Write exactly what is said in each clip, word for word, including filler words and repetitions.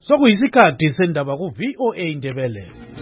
Sokuyisikhathi sendaba ku-V O A Indebele.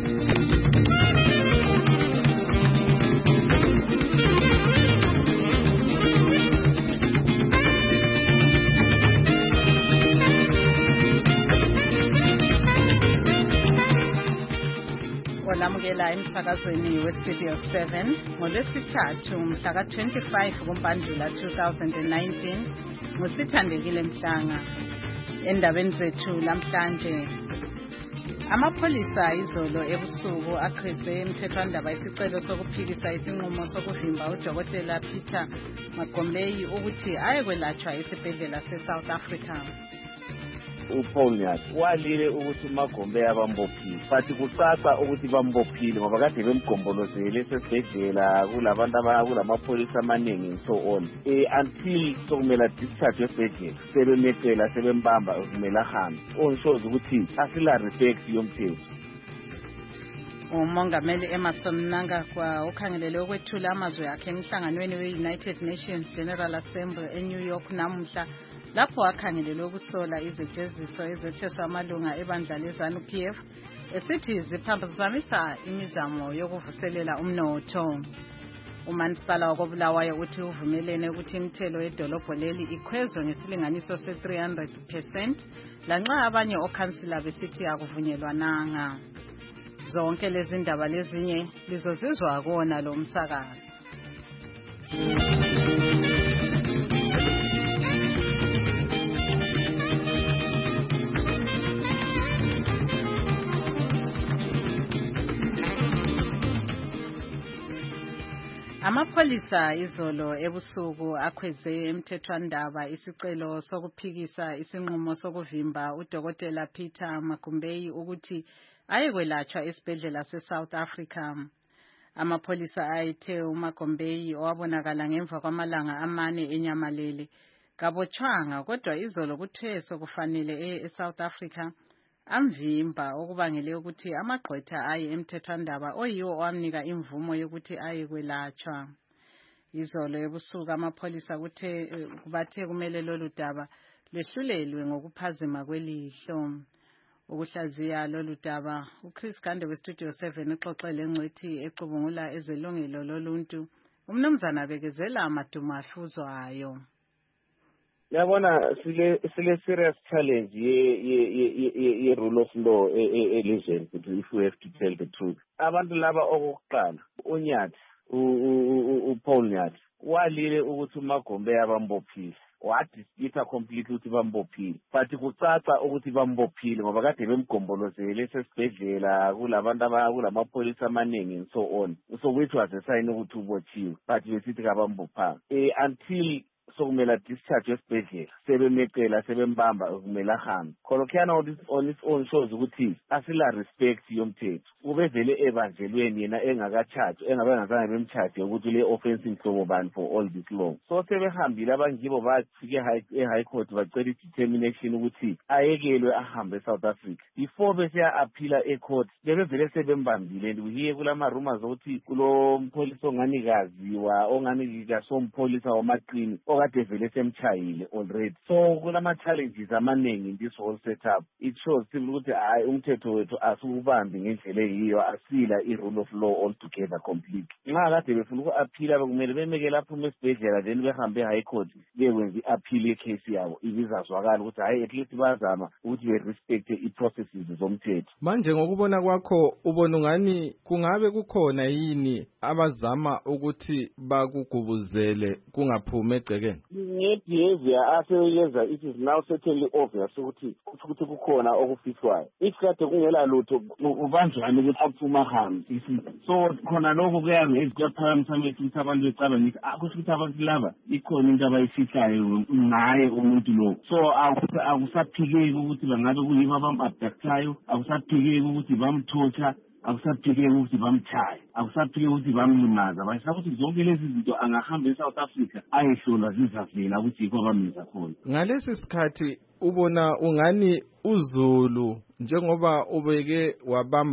Olamukela emsakazweni we-Studio seven ngolwesithathu mhla ka twenty-five kuMpandula two thousand nineteen ngusithandekile Mhlanga. Endabeni zethu lamhlanje, amapholisa izolo ebusuku aqheze emthethwandaba isicelo sokuphikisa isinqumo sokuvimba uDokotela Peter Magombeyi ukuthi ayekwelatshwa esibhedlela se-South Africa. uPaul Nyathi walile ukuthi uMagombeyi abambophile, but kucaca ukuthi bambophile ngoba kade bemgombolozele esibhedlela kulabantu kulamapholisa amaningi and so on. Eh until sokumela discharge esibhedlela sebemekela sebembamba kumela hambe. Onshoza ukuthi asila respect yomthetho. uMongameli Emmerson Mnangagwa ukhangelele ukwethula amazwi akhe emhlanganweni we-United Nations General Assembly eNew York namuhla, lapho akhangelele ukusola izejeziso ezetheswa amalunga ebandla le-ZANU-P F esithi ziphazamisa imizamo yokuvuselela umnotho. Umanisipala wakobulawayo uthi uvumelene ukuthi imithelo edolobho leli ikhwezwe ngesilinganiso se three hundred percent, lanxa abanye okhansila besithi akuvunyelwananga. Zonke lezi ndaba lezinye lizozizwa kona lo msakazo. Amapholisa izolo ebusuku akhweze emthethwandaba isicelo sokuphikisa isinqumo sokuvimba uDokotela Peter Magombeyi ukuthi ayekwelatshwa esibhedlela se-South Africa. Amapholisa ayethe uMagombeyi owabonakala ngemva kwamalanga amane enyamalele kabotshwanga, kodwa izolo kuthe sokufanele eye e-South Africa amvimba, okubangele ukuthi amagqwetha aye emthethwandaba oyiwo owamnika imvumo yokuthi ayekwelatshwa. Izolo ebusuku amapholisa kuthe kubathe kumele lolu daba lehlulelwe ngokuphazima kwelihlo. Ukuhlaziya lolu daba, uChris Gande we-Studio seven uxoxele engcwethi ecubungula ezelungelo loluntu, umnumzana Bekezela Maduma ahluzwayo. Yabona sile sile serious challenge ye ye ye ye rule of law elizweni ukuthi if we have to tell the truth. Abantu laba okokuqala uNyathi uPaul Nyathi walile ukuthi uMagombeyi abambophile. Wadispita completely ukuthi bambophile, but kucaca ukuthi bambophile ngoba kade bemgombolozele esibhedlela kulabantu kulamapholisa amaningi and so on. So which was a sign ukuthi ubotshiwe, but besithi kabambophanga. Eh until sokumela discharge esibhedlela sebemekela sebembamba kumela hambe. Kholokhana on its own shows ukuthi asila respect yomthetho. Ubevele ebanjelweni yena engakacharge engabengazange bemcharge ukuthi le offense inhlobo bani for all this long. So sebehambile abangibo bafike e-high court bacela determination ukuthi ayekelwe ahambe eSouth Africa. Before besiya appeal e-court bebevele sebembambile, and we hear kulama rumors ukuthi kulo mpolisa onganikazi wa onganika sompholisa wamaqini okade vele semchayile already. So kulama challenges amaningi in this whole setup. It shows simply ukuthi hayi umthetho wethu asubambi ngendlela eyiyo, asila i-rule of law altogether completely. Nxa kade befuna uku-appeal kumele bemeke lapho esibhedlela then behambe high court bekwenza i-appeal yecase yabo ibizazwakala ukuthi hayi at least bazama ukuthi be-respect i-processes zomthetho. Manje ngokubona kwakho ubona ngani kungabe kukhona yini abazama ukuthi bakugubuzele kungaphumi egcekeni? Nge-behavior aseyeza it is now certainly obvious ukuthi ukuthi kukhona okufihlwayo. If kade kungela lutho ubanjani ukuthi aphuma hambe. So khona lokho kuyabe ezikaphakamisa ukuthi abantu becaba ngithi akusho ukuthi abantu laba ikhona into abayifihlayo ngaye umuntu lo. So akusaphikeki ukuthi bangabe kuyibo abamabhaktayo, akusaphikeki ukuthi bamthotha, akusaphikeki ukuthi bamchaya, akusaphikeki ukuthi bamlimaza. Bayisho ukuthi zonke lezi zinto angahamba eSouth Africa ayehlolwa zizavela ukuthi yikho abamenza khona. Ngalesi sikhathi ubona ungani uZulu njengoba ubeke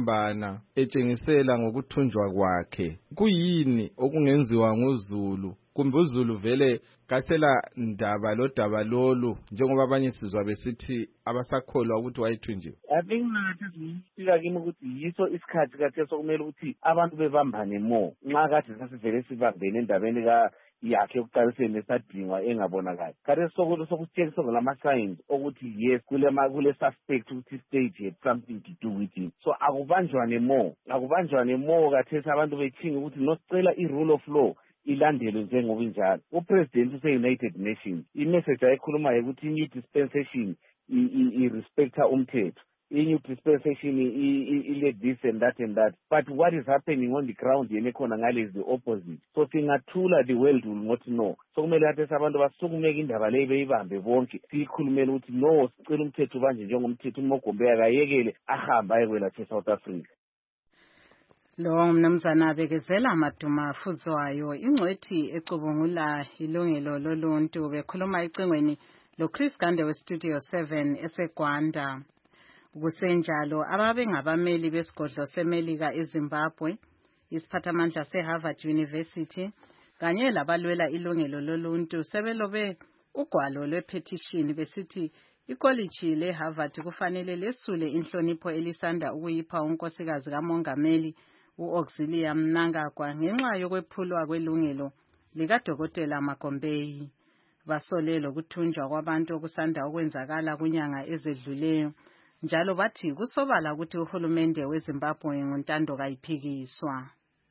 wabambana etshengisela ngokuthunjwa kwakhe, kuyini okungenziwa ngoZulu kumbe uZulu vele kasela ndaba lo daba lolu njengoba abanye sizwa besithi abasakholwa ukuthi wayethunjiwe? I think nathi sifika kimi ukuthi yiso isikhathi kathi sokumele ukuthi abantu bebambane more nxa kade sasivele sibambene endabeni ka yakhe yokuqaliseni esadingwa engabonakali. Kade sokulo sokutshengisa ngama signs ukuthi yes kule kule suspect ukuthi stage had something to do with it. So akubanjwane more akubanjwane more kathi abantu bethinga ukuthi nosicela i rule of law ilandelwe njengoba injalo. uPresident use United Nations imessage ayikhuluma ukuthi new dispensation i respecta umthetho, new dispensation i let this and that and that, but what is happening on the ground yena khona ngale is the opposite. So singathula the world will not know. So kumele athi abantu basukumeka indaba le beyibambe bonke sikhulumela ukuthi no sicela umthetho kanje njengomthetho uMogombe akayekele ahamba ayekwela eSouth Africa. Lo mnumzana abekezela Maduma Fudzwayo ingcwethi ecubungula ilungelo loluntu bekhuluma icingweni lo Chris Gande we Studio seven eseGwanda. Kusenjalo ababe ngabameli besigodlo seMelika eZimbabwe, isiphathamandla seHarvard University kanye labalwela ilungelo loluntu sebelobe ugwalo lwepetition besithi ikoliji leHarvard kufanele lesule inhlonipho elisanda ukuyipha unkosikazi kamongameli uAuxilia Mnangagwa ngenxa yokwephulwa kwelungelo likaDokotela Magombeyi. Basolelo ukuthunjwa kwabantu okusanda ukwenzakala kunyanga ezedluleyo njalo bathi kusobala ukuthi uhulumende weZimbabwe ngontando kayiphikiswa.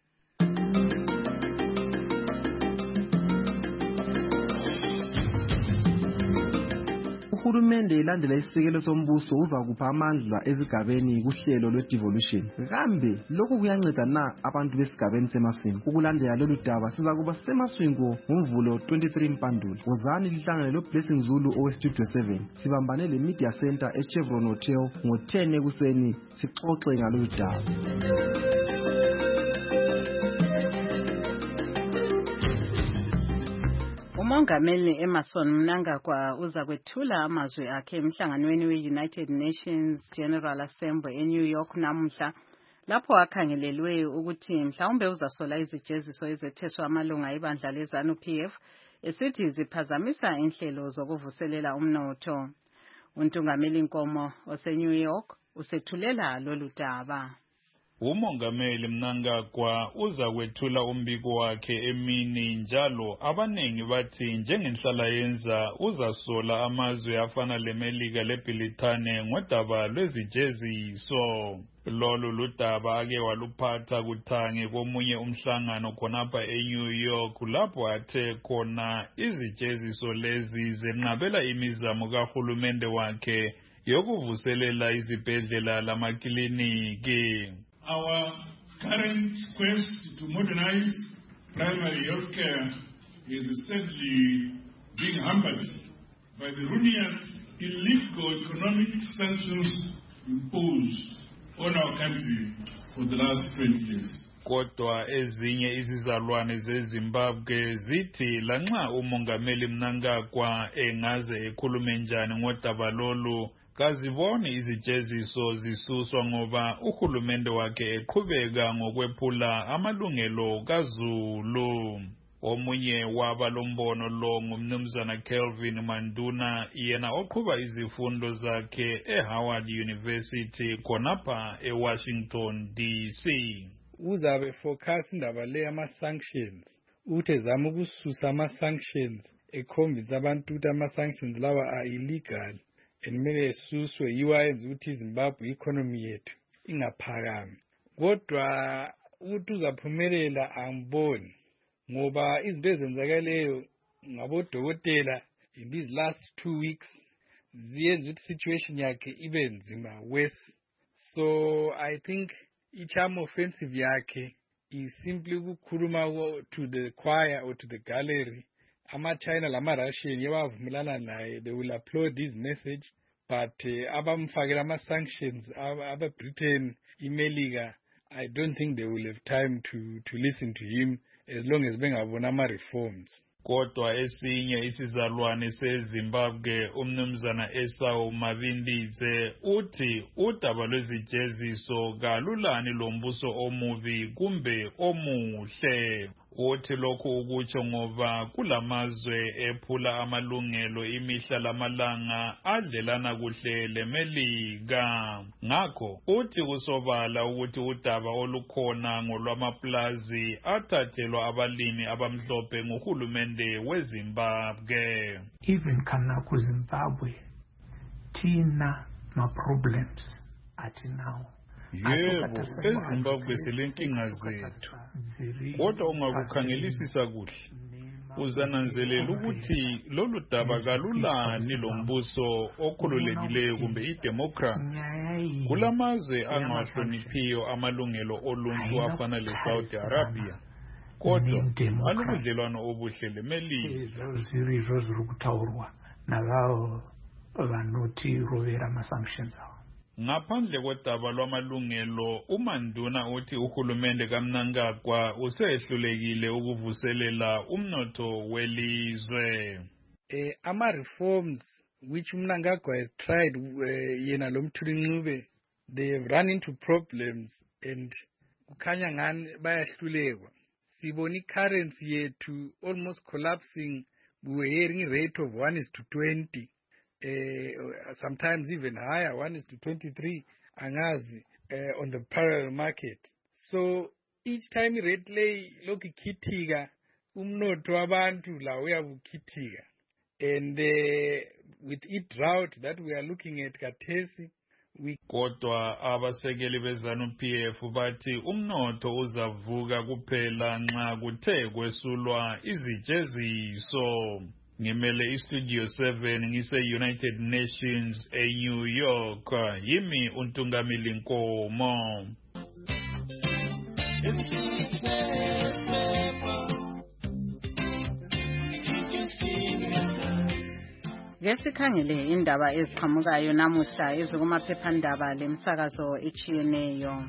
Uhulumende ilandela isisekelo sombuso uzakupha amandla ezigabeni kuhlelo lwe-devolution. Kambe lokhu kuyanceda na abantu besigabeni seMaswingo? Ukulandela lolu daba sizakuba seMaswingo ngoMvulo twenty-three Mpandula. Wozani lihlangane lo-Blessing Zulu owe-Studio seven. Sibambane le-Media Center eChevron Hotel ngo-ten ekuseni sixoxe ngalolu daba. Umongameli Emerson Mnangagwa uza kwethula amazwi akhe emhlanganweni we-United Nations General Assembly eNew York namuhla lapho akhangelelwe ukuthi mhlawumbe uzasola izijeziso ezetheswa amalunga ebandla leZANU-P F esithi ziphazamisa inhlelo zokuvuselela umnotho. Untungameli Nkomo ose-New York usethulela lolu daba. Umongameli Mnangagwa uza kwethula umbiko wakhe emini njalo abanengi bathi njengenhlala yenza uzasola amazwe afana leMelika leBritane ngodaba lwezijeziso. Lolu ludaba ake waluphatha kuthange komunye umhlangano khonapha eNew York lapho athe khona izijeziso lezi zenqabela imizamo kahulumende wakhe yokuvuselela izibhedlela lamakliniki. Our current quest to modernize primary health care is steadily being hampered by the ruinous illegal economic sanctions imposed on our country for the last twenty years. Kodwa ezinye izizalwane zeZimbabwe zithi lanxa umongameli Mnangagwa engaze ekhulume njani ngodaba lolu kaziboni izijeziso zisuswa ngoba uhulumende wakhe eqhubeka ngokwephula amalungelo kaZulu. Omunye wabalombono lo ngumnumzana Kelvin Manduna yena oqhuba izifundo zakhe eHoward University khonapha eWashington D C. Uzabe focus indaba le ama-sanctions uthi zama ukususa ama-sanctions ekhombisa abantu ukuthi ama-sanctions lawa are illegal enimele esuswe yiwo ayenza ukuthi iZimbabwe economy yethu ingaphakami. Kodwa ukuthi uzaphumelela angiboni ngoba izinto ezenzakaleyo ngabodokotela in these last two weeks ziyenza ukuthi situation yakhe ibe nzima worse. So I think i-charm offensive yakhe is simply ukukhuluma to the choir or to the gallery. Ama-China lama-Russian yabavumelana naye, they will applaud his message, but uh, abamfakela ama-sanctions aba-Britain, iMelika, I don't think they will have time to, to listen to him as long as bengabona ama-reforms. Kodwa esinye isizalwane seZimbabwe umnumzana Esau Mabindize uthi udaba lwezijeziso kalulani lombuso omubi kumbe omuhle. uthi lokhu ukutsho ngoba kulamazwe ephula amalungelo imihla lamalanga adlelana kuhle leMelika. Ngakho uthi kusobala ukuthi udaba olukhona ngolwamaplazi athathelwa abalimi abamhlophe nguhulumende weZimbabwe. Even kana ku Zimbabwe tina ma problems ati now. Yebo, eZimbabwe silenkinga zethu. Kodwa ungakukhangelisisa kuhle, uzananzelela ukuthi lolu daba kalulani lombuso okhululekileyo kumbe idemocracy. Kulamazwe angawahloniphiyo amalungelo oluntu afana leSaudi Arabia. Kodwa alubudlelwano obuhle leMelika. Zirizo ziri kutaurwa nalabo vanoti rovera ma-sanctions awo. Ngaphandle kodaba lwamalungelo, uManduna uthi uhulumende kaMnangagwa usehlulekile ukuvuselela umnotho welizwe. Eh, ama reforms which Mnangagwa has tried uh, yena lomthuli, they have run into problems and kukhanya ngani bayahlulekwa. Sibona i-currency yethu almost collapsing. We were hearing a rate of one is to twenty. Uh, sometimes even higher, one is to twenty-three, angazi, uh, on the parallel market. So each time rate lay look ikithiga, umnotho wabantu la uyabukithiga. And uh, with it drought that we are looking at Katesi, we kodwa abasekeli beZanu-P F bathi umnotho uzavuka kuphela nxa kuthe kwesulwa izijeziso. Ngimele iStudio seven ngise-United Nations eNew York, yimi uNtungamili Nkomo. Ngesikhangele indaba eziqhamukayo namuhla ezikumaphephandaba lemsakazo etshiyeneyo.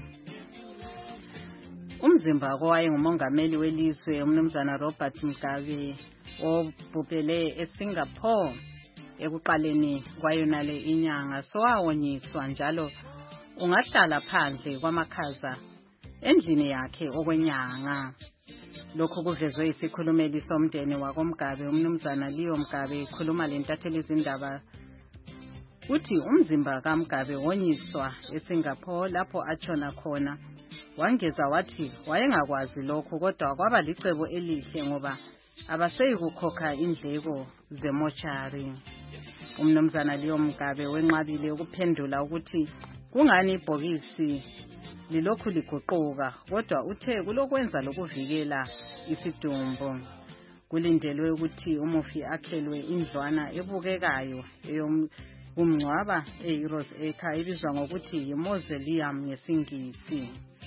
Umzimba kowayengumongameli welizwe umnumzana Robert Mugabe obhubhele eSingapore ekuqaleni kwayonale inyanga sowawonyiswa njalo ungahlala phandle kwamakhaza endlini yakhe okwenyanga. Lokho kuvezwe isikhulumeli somndeni wakoMgabe umnumzana Leo Mugabe ekhuluma lentatheli izindaba. Uthi umzimba kaMgabe wonyiswa eSingapore lapho atshona khona. Wangeza wathi wayengakwazi lokho kodwa kwaba licebo elihle ngoba abaseyi kukhokha indleko zemochari. Umnumzana Leo Mugabe wenqabile ukuphendula ukuthi kungani ibhokisi lilokhu liguquka kodwa uthe kulokwenza lokuvikela isidumbu. Kulindelwe ukuthi umufi akhelwe indlwana ebukekayo eyomngcwaba eHeroes Acre ibizwa ngokuthi yiMausoleum ngesingisi.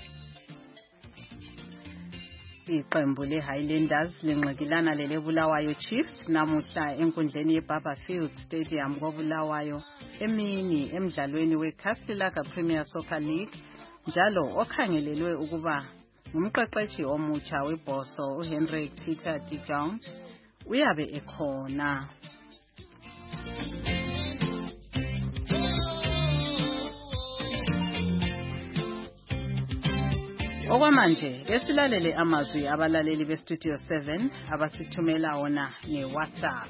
Iqembu leHighlanders linqikilana leleBulawayo Chiefs namuhla enkundleni yeBarberfield Stadium koBulawayo emini emdlalweni weCastelaka Premier Soccer League, njalo okhangelelwe ukuba ngumqeqeshi omutsha weBhoso uHenry Peter de Jong uyabe ekhona. Okwamanje besilalele amazwi abalaleli beStudio seven abasithumela wona ngeWhatsApp.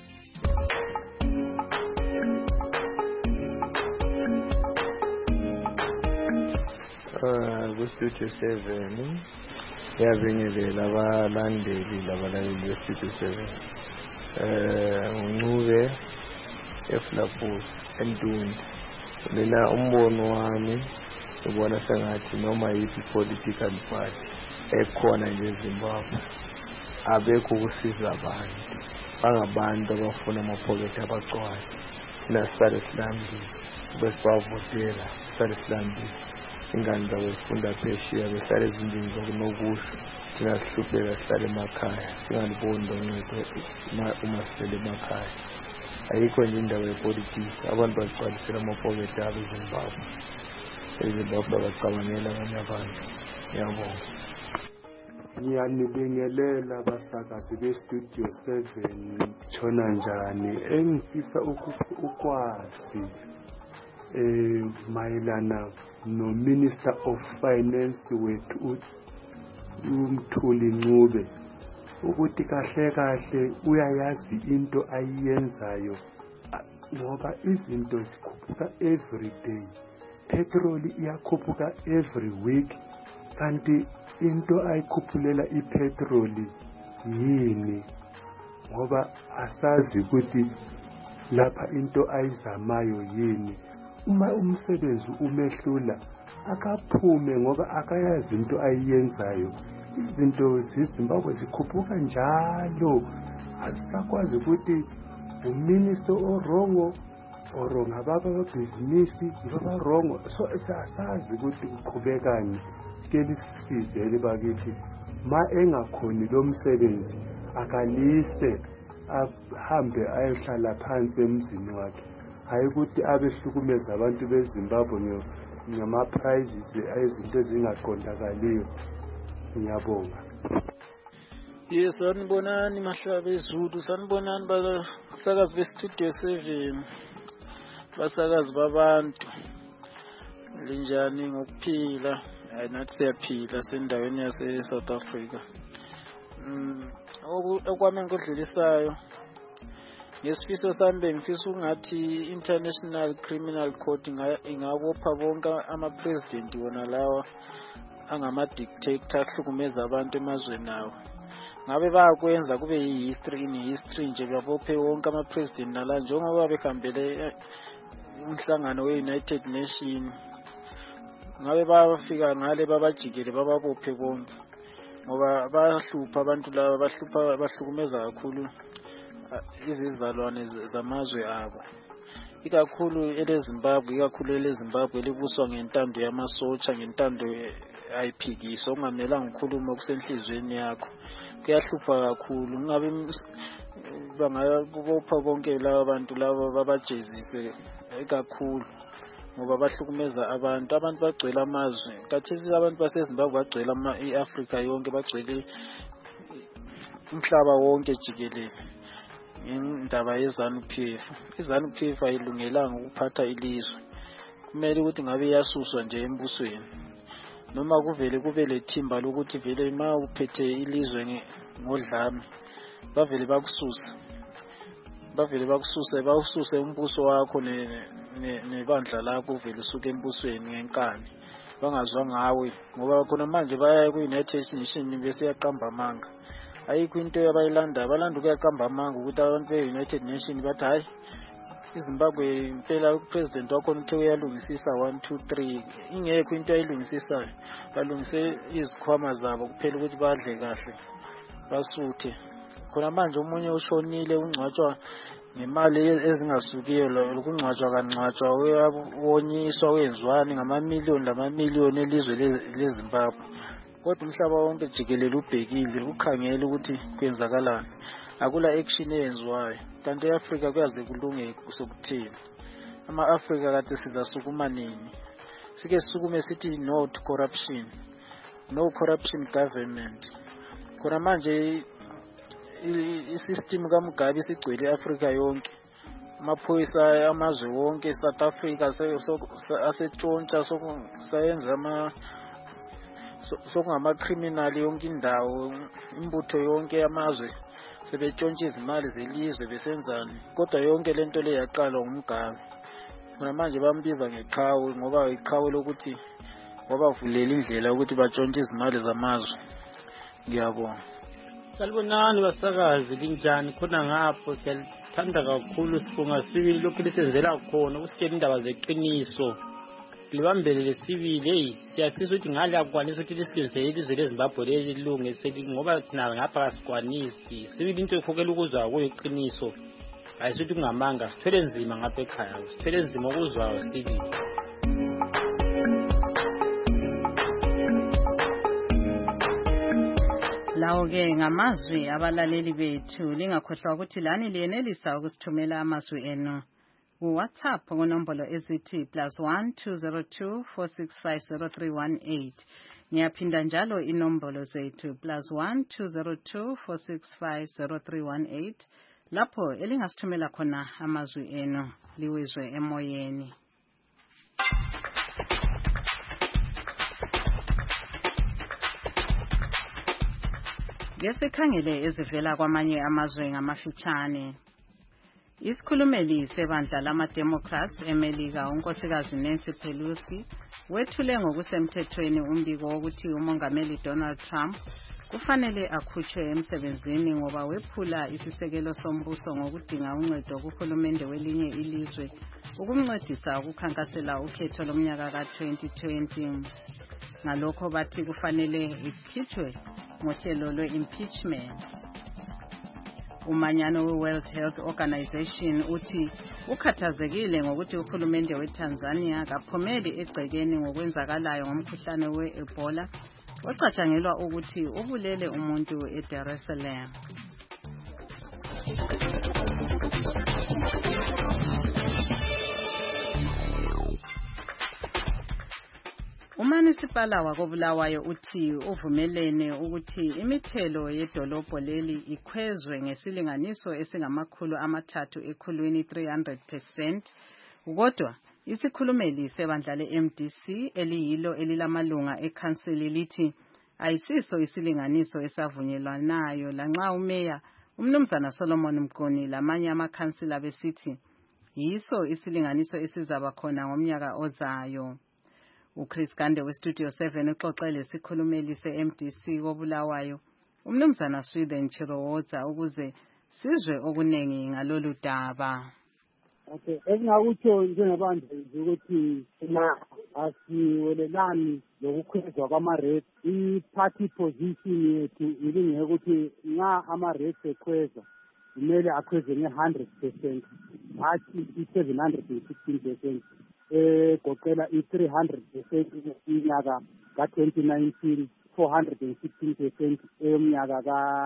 Uh, kuStudio seven yazingelela abalandeli labalaleli beStudio seven. Eh uNcube eFlapus eNtuni. Mina umbono wami ubona sengathi noma yipi political party ekhona nje eZimbabwe abekho ukusiza abantu. Bangabantu abafuna amaphokethi abacwayo. Nasale silambi besivotela, sale silambi ingane zabefunda phesheya besale ezindlini zokunokusho. Singahlupheka sihlale emakhaya, singaliboni loncedo uma sisele emakhaya. Ayikho nje indaba yepolitiki, abantu bagcwalisela amaphokethi abo eZimbabwe. eZimbabwe bacabangela abanye abantu. Ngiyabonga. Ngiyanibingelela abasakazi beStudio seven, tshona njani? Engifisa ukwazi eh mayelana no Minister of Finance wethu uMthuli Ncube ukuthi kahle kahle uyayazi into ayiyenzayo ngoba izinto zikhuphuka every day, petrol iyakhuphuka every week, kanti into ayikhuphulela ipetrol yini? Ngoba asazi ukuthi lapha into ayizamayo yini. Uma umsebenzi umehlula akaphume ngoba akayazi into ayiyenzayo. Izinto zeZimbabwe zikhuphuka njalo, asisakwazi ukuthi uminister orongo or ngababa bebhizinisi baba wrong, so asazi ukuthi uqhubekani. Ke lisizele bakithi ma engakhoni lo msebenzi akalise ahambe ayohlala phansi emzini wakhe, hayi ukuthi abehlukumeza abantu beZimbabwe ngama prizes ezinto ezingaqondakaliyo. Ngiyabonga. Yes, sanibonani Mahlaba eZulu, sanibonani basakazi bestudio seven, basakazi babantu. Linjani ngokuphila? Hayi nathi siyaphila sendaweni yase South Africa. Mm, okwami ngikudlulisayo ngesifiso sami bengifisa ungathi International Criminal Court ingabopha bonke ama-president wona lawa angama-dictator ahlukumeza abantu emazweni awo. Ngabe bayakwenza kube yi-history in history nje babophe wonke ama-president nala njengoba behambele umhlangano we-United Nations. Ngabe bafika ngale babajikele bababophe bonke ngoba bayahlupha abantu laba, bahlupha bahlukumeza kakhulu izizalwane zamazwe abo, ikakhulu eleZimbabwe, ikakhulu eleZimbabwe libuswa ngentando yamasotsha, ngentando ayiphikiswa ongamelanga ukukhuluma okusenhlizweni yakho. Kuyahlupha kakhulu. Ngabe bangabopha bonke laba bantu laba babajezise kakhulu ngoba bahlukumeza abantu. Abantu bagcwele amazwe, kathesi abantu baseZimbabwe bagcwele i-Africa yonke, bagcwele umhlaba wonke jikelele. Indaba yeZANU-P F, iZANU-P F ayilungelanga ukuphatha ilizwe, kumele ukuthi ngabe iyasuswa nje embusweni, noma kuvele kube lethimba lokuthi vele ma uphethe ilizwe ngodlame bavele bakususa, bavele bakususe bawususe umbuso wakho nebandla lakho vele usuke embusweni ngenkani, bangazwa ngawe ngoba khona manje baya ku-United Nations bese yaqamba amanga. Ayikho into yabayilanda, abalanda ukuyaqamba amanga ukuthi abantu be-United Nations bathi hayi iZimbabwe impela upresident wakhona uthe uyalungisisa one two three. Ingekho into ayilungisisayo, balungise izikhwama zabo kuphela ukuthi badle kahle basuthe. Khona manje umunye ushonile ungcwatshwa ngemali ezingasukiyo, lokungcwatshwa kancwatshwa uyabonyiswa wenziwani ngamamiliyoni lamamiliyoni elizwe leZimbabwe. Kodwa umhlaba wonke jikelele ubhekile ukhangela ukuthi kwenzakalani, akula action eyenziwayo. Kanti eAfrica kuyaze kulunge kusokuthini. Ama-Africa kade sizasukuma nini? Sike sisukume sithi no to corruption, no corruption government. Khona manje i-system kaMugabe sigcwele eAfrica yonke, amaphoyisa amazwe wonke, South Africa asetshontsha sokusayenza ama sokungama-criminal yonke indawo, imbutho yonke yamazwe sebetshontsha izimali zelizwe besenzani. Kodwa yonke lento le yaqala nguMugabe. Khona manje bambiza ngeqhawe ngoba iqhawe lokuthi wabavulela indlela ukuthi batshontshe izimali zamazwe. Ngiyabonga. Salibonani basakazi, linjani khona ngapho? Siyalithanda kakhulu Sibonga Sibili lokhu lisenzela khona ukusitshela indaba zeqiniso. Libambele lesibili, hey siyafisa ukuthi ngale akwanisa ukuthi lisilungisele ilizwe leZimbabwe lelilunge ngoba thina ngapha asikwanisi. Sibili into ekhokela ukuzwa kuyiqiniso, ayisithi kungamanga, sithwele nzima ngapha ekhaya, sithwele nzima ukuzwa Sibili. Lawo-ke ngamazwi abalaleli bethu, lingakhohlwa ukuthi lani liyenelisa ukusithumela amazwi enu WhatsApp ngonombolo ezithi plus one two zero two four six five zero three one eight. Ngiyaphinda njalo inombolo zethu plus one two zero two four six five zero three one eight, lapho elingasithumela khona amazwi enu liwizwe emoyeni. Ngesikhangele ezivela kwamanye amazwe ngamafitshane. Isikhulumeli sebandla lama-Democrats eMelika unkosikazi Nancy Pelosi wethule ngokusemthethweni umbiko wokuthi umongameli Donald Trump kufanele akhutshwe emsebenzini ngoba wephula isisekelo sombuso ngokudinga uncedo kuhulumende welinye ilizwe ukumncedisa ukukhankasela ukhetho lomnyaka ka twenty twenty. Ngalokho bathi kufanele ikhitshwe ngohlelo lwe-impeachment. Umanyano we-World Health Organization uthi ukhathazekile ngokuthi uhulumende weTanzania kaphumeli egcekeni ngokwenzakalayo ngomkhuhlane we-Ebola ocatshangelwa ukuthi ubulele umuntu eDar es Salaam. Umanisipala wakobulawayo uthi uvumelene ukuthi imithelo yedolobho leli ikhwezwe ngesilinganiso esingamakhulu amathathu ekhulwini three hundred percent. Kodwa isikhulumeli sebandla le-M D C eliyilo elilamalunga ekhansili lithi ayisiso isilinganiso esavunyelwanayo lanxa umeya umnumzana Solomon Mkoni lamanye amakhansila besithi yiso isilinganiso esizaba khona ngomnyaka ozayo. uChris Gande weStudio seven uxoxele isikhulumeli se-M D C kobulawayo umnumzana Sweden Chirowoza ukuze sizwe okunengi ngalolu daba. Okay, engakutsho njengabantu ukuthi na asiwelelani lokukhwezwa kwama-rates. I-party position yethu ilingeke ukuthi nxa ama-rates ekhweza kumele akhweze nge-one hundred percent hathi i-seven hundred sixteen percent egoqela i-three hundred percent iminyaka ka-twenty nineteen, four hundred sixteen percent eyomnyaka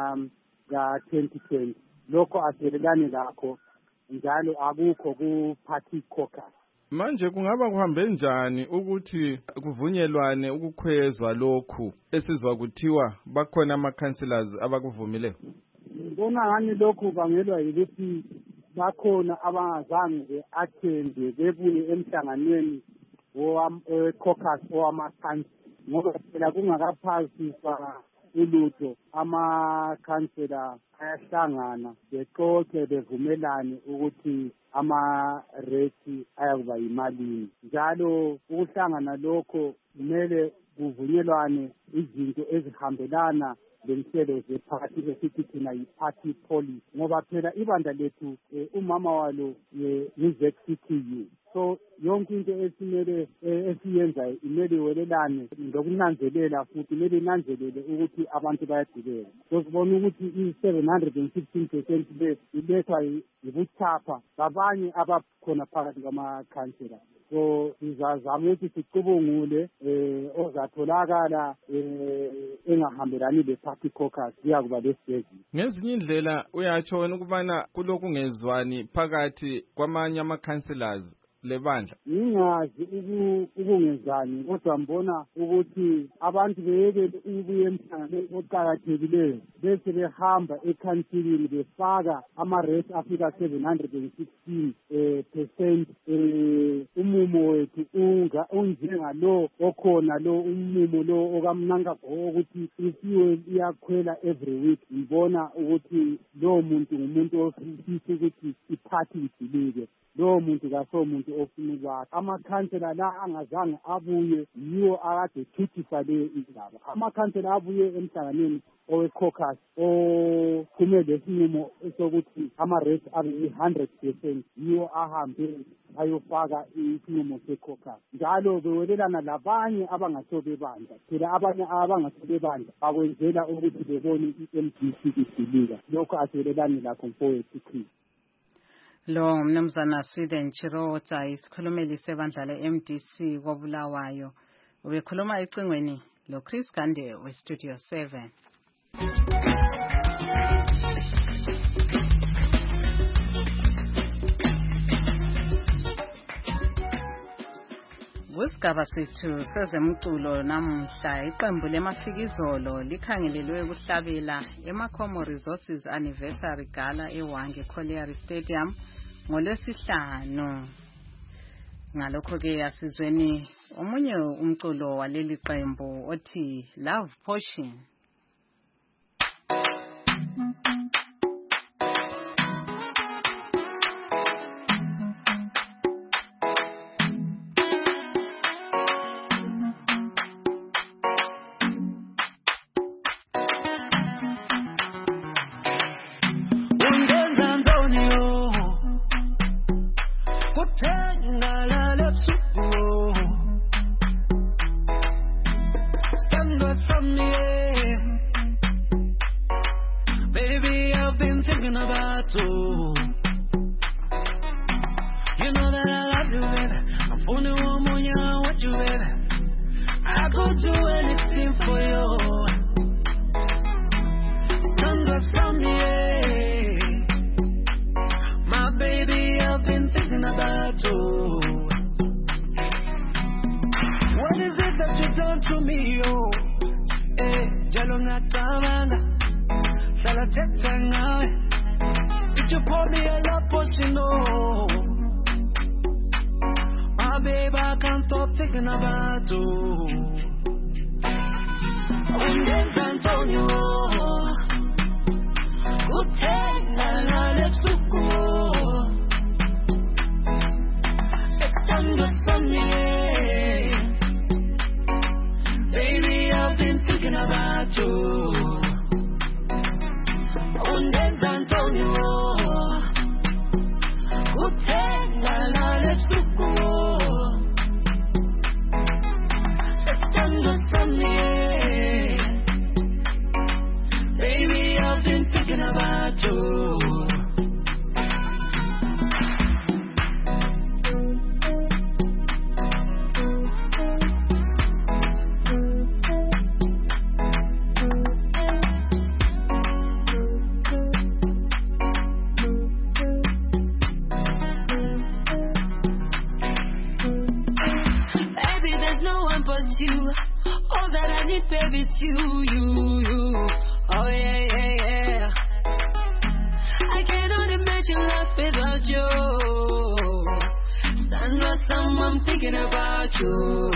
ka-twenty twenty. Lokho asiwelelani lakho njalo akukho ku-party caucus. Manje kungaba kuhambe njani ukuthi kuvunyelwane ukukhwezwa lokhu esizwa kuthiwa bakhona ama-councillors abakuvumile? Ngibona ngani lokhu bangelwa yikuthi bakhona abangazange attende bebuye emhlanganweni we-caucus owama-council ngoba phela kungakaphasiswa ulutho ama-councillor ayahlangana bexoxe bevumelane ukuthi ama-rate ayakuba yimalini. Njalo ukuhlangana lokho kumele kuvunyelwane izinto ezihambelana lenhlelo zeparty esithi thina yi-party policy ngoba phela ibandla lethu umama walo yi-Z C T U. So yonke into esimele esiyenzayo imele iwelelane ngokunanzelela futhi imele inanzelele ukuthi abantu bayagibela. So sibona ukuthi i-seven hundred sixteen percent le ilethwa yibuchapha babanye abakhona phakathi kwamakhansela. So sizazama ukuthi sicubungule ozatholakala engahambelani le-party caucus kuyakuba lesibhedlela. Ngezinye indlela uyatsho wena ukubana kulokungezwani phakathi kwamanye ama-councillors lebandla? Ngingazi ukungezani kodwa mbona ukuthi abantu beyekele ukuya emhlanganweni oqakathekileyo bese behamba ekhansilini befaka ama-rate afika seven hundred sixteen percent. Umumo wethu unjengalo okhona lo umumo lo okamnankagoko ukuthi isiwe iyakhwela every week. Ngibona ukuthi lo muntu ngumuntu ofisa ukuthi iphathi idilike. Lo muntu kaso muntu ofuna ukwakha. Amakhansela la angazange abuye yiwo akade thuthisa le indaba. Amakhansela abuye emhlanganweni owe-caucus ophume lesinqumo sokuthi ama-rate abe one hundred percent yiwo ahambe ayofaka isinqumo se-caucus. Njalo bewelelana labanye abangaso bebandla. Phela abanye abangaso bebandla bakwenzela ukuthi bebone i-M D C idilika. Lokho asiwelelani lakho mfowethu Chris. Lo mnumzana Sweden Chirowoza isikhulumeli sebandla le-M D C kobulawayo ubekhuluma ecingweni lo Chris Gande weStudio seven. Kusigaba sethu sezemculo namuhla iqembu lemafikizolo likhangelelwe ukuhlabela eMakhomo Resources Anniversary Gala eWange Colliery Stadium ngolwesihlanu. Ngalokho ke asizweni omunye umculo waleli qembu othi Love Potion. done to me, oh. Eh, jalo ngatabanga. Sala tete ngawe. Did you pour me a love potion, oh. My baby, I can't stop thinking about you. Undenza Antonio. Uthenga nalebusuku. Baby, I've been thinking about you. Undenza Antonio. Uthenga nalebusuku. Estando sonye. Baby, I've been thinking about you. Baby, it's you, you, you. Oh yeah, yeah, yeah. I cannot imagine life without you. Stand by someone thinking about you.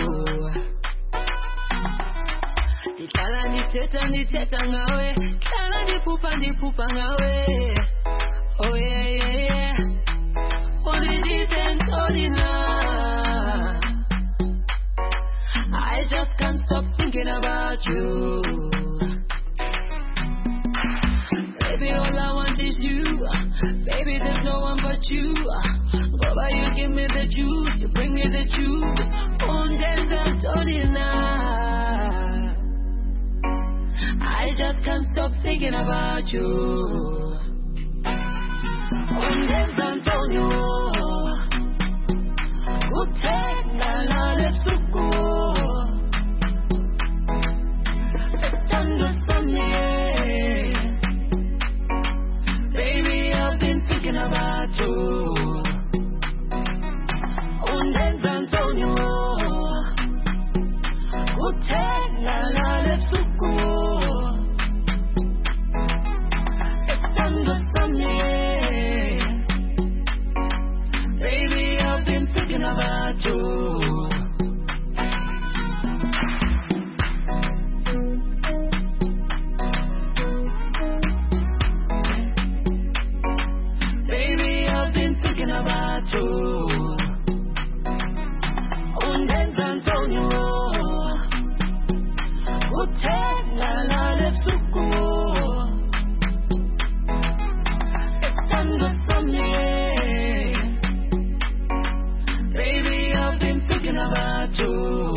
Nitala niteta niteta ngawe. Nitala nipupa nipupa ngawe. Oh yeah, yeah, yeah. Only this and only now. I just can't stop thinking about you. Baby, all I want is you. Baby, there's no one but you. Go by, you give me the juice. You bring me the juice. On them, don't now. I just can't stop thinking about you. On them, Antonio. Uthenga nalebusuku. Baby, I've been thinking about you. Undenza Antonio. Uthenga nalebusuku. Estando sonye. Baby, I've been thinking about you. About you. Undenza Antonio. Uthenga nalebusuku. Estando sonye. Baby, I've been thinking about you.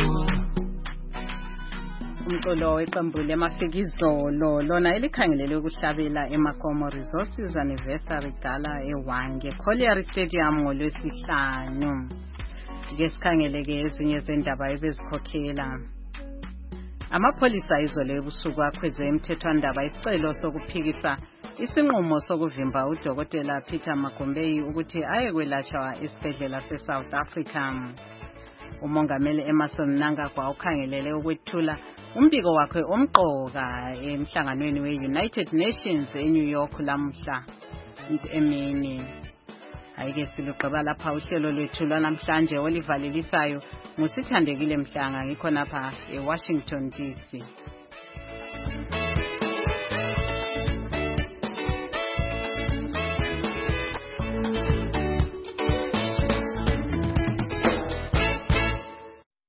Umculo weqembu lemafikizolo lona elikhangelele ukuhlabela eMakomo Resources Anniversary Gala eWange Colliery Stadium ngolwesihlanu. Ngesikhangeleke ezinye zendaba ebezikhokhela. Amapholisa izolo ebusuku akhweze emthethwandaba isicelo sokuphikisa isinqumo sokuvimba uDokotela Peter Magumbei ukuthi ayekwelatshwa esibhedlela seSouth Africa. Umongameli Emmerson Mnangagwa ukhangelele ukwethula umbiko wakhe omqoka emhlanganweni we-United Nations eNew York lamhla emini. Ayike siluqaba lapha uhlelo lwethu lwanamhlanje olivalelisayo ngusithandekile Mhlanga ngikho napha eWashington D C.